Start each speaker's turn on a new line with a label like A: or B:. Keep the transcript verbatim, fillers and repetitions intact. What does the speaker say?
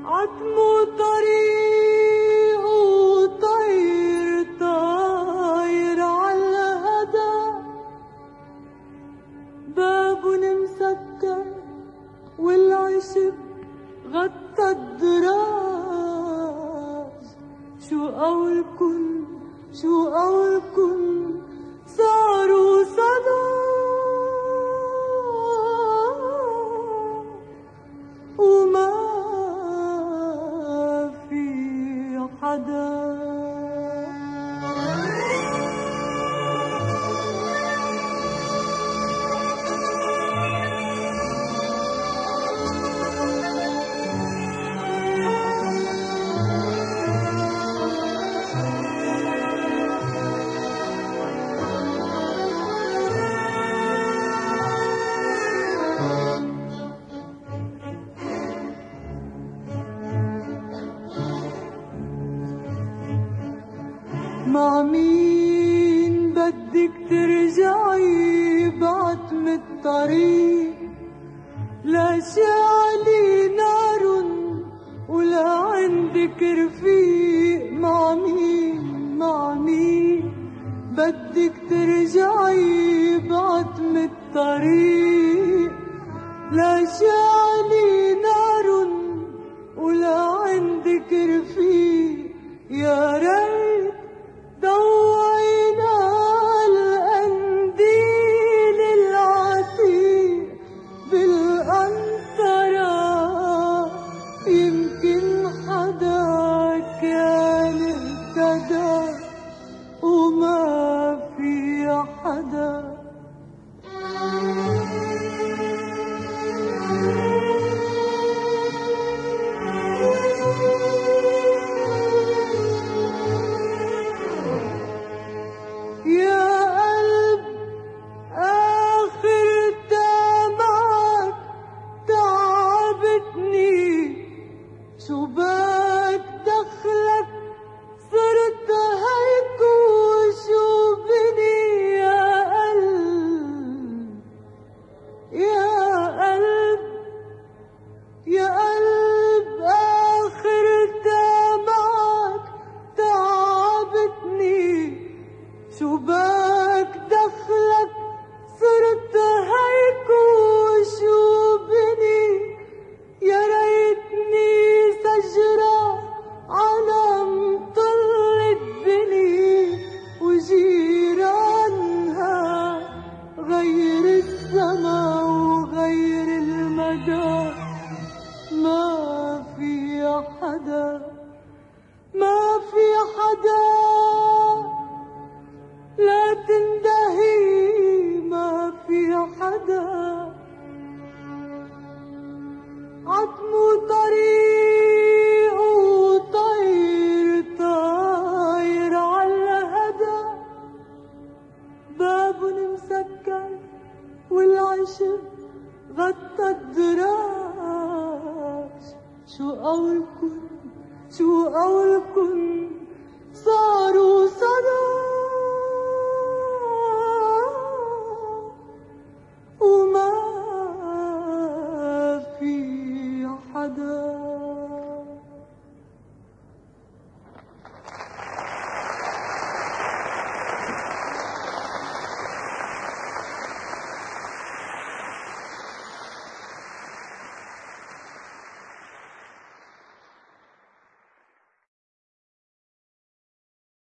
A: عتمه طريق وطير طاير عالهدى، بابن مسكر والعشب غطى الدراج. شو قولكن شو قولكن صاروا صدى، وما في حدا. مع مين بدك ترجعي بعتم الطريق؟ لا شعلي نار ولا عندك رفيق. مع مين مع مين بدك ترجعي بعتم الطريق؟ لا شعلي نار ولا عندك رفيق. يا ريت ضوينا القنديل العتيق بالقنطرة، يمكن حدا كان اهتدى وما في حدا. شو بك دخلك صرت هيك وشو بني يا قلب يا قلب يا قلب. آخر دمعك تعبتني. شو بك دخلك صرت هيك وشو بني. يا ريتني شجرة على مطل الدني وجيرانها غير السما وغير المدى. ما في حدا ما في حدا لا تندهي. ما في حدا عتمه طريق وطير طاير عالهدى، بابن مسكر والعشب غطى الدراج. شو قولكن شو قولكن صاروا صدى، وما في حدا.